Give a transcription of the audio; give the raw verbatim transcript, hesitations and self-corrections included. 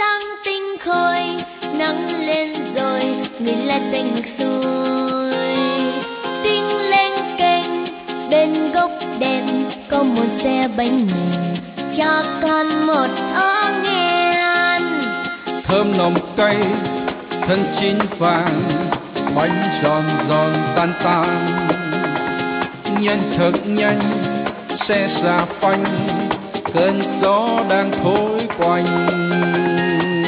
sáng tinh khôi, nắng lên rồi người lại tay ngược xuôi. Tinh lên kênh bên gốc đèn có một xe bánh mì cho con một ó nghèn. Thơm nồng cay thân chín vàng, bánh giòn giòn tan tan. Nhanh thật nhanh xe ra phanh, cơn gió đang thổi quanh.